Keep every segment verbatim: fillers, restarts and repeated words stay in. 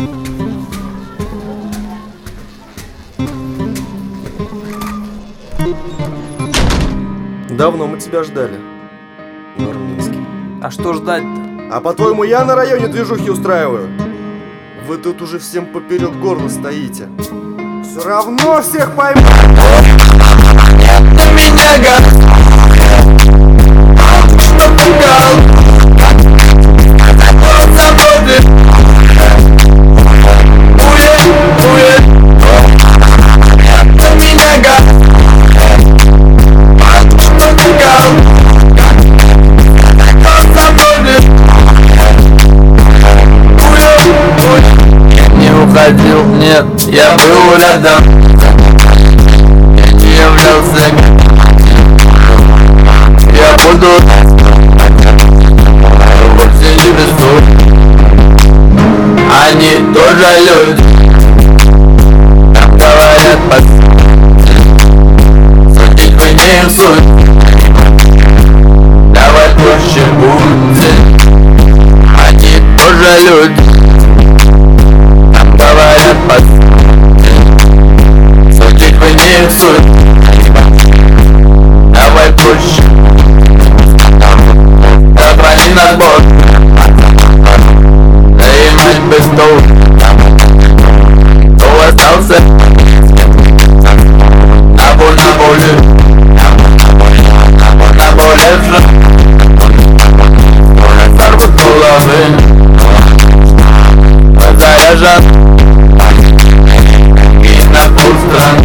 Давно мы тебя ждали, Нурминский. А что ждать-то? А по-твоему, я на районе движухи устраиваю? Вы тут уже всем поперек горла стоите. Все равно всех пойму. Ты меня гад, напугал, он забудет. Уед, уед. Ты меня гад, напугал, он забудет. Уед, уед. Я не уходил, нет, я был рядом. Я не являлся. Я буду вовсе не рисую. Они тоже люди. Там говорят под судить вы не их суть. Давай проще будьте. Они тоже люди. Там говорят под судить вы не их суть. Давай проще. Отвали на сбор. Да и мать без толку. Кто остался? Або на боли. Наболевших. Сорвут головы. Заряжат. И на полстран.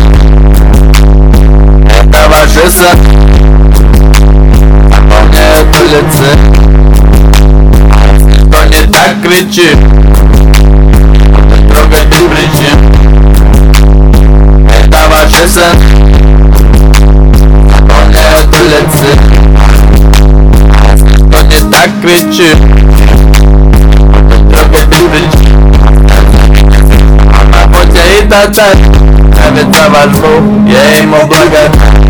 Это ваши сны. Наполняют улицы. Кто не так кричит, трогать без причин. Это ваши сны. Наполняют улицы. Кто не так кричит, трогать без причин. А хоть я и татарь, нравится ваш Бог, я ему благодарен.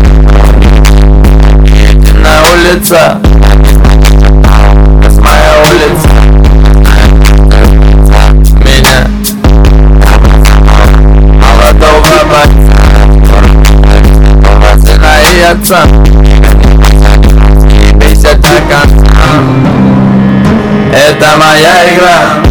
На улица, восьмая улица. Меня молодого батя, сына и отца. Не бейся до конца. Это моя игра.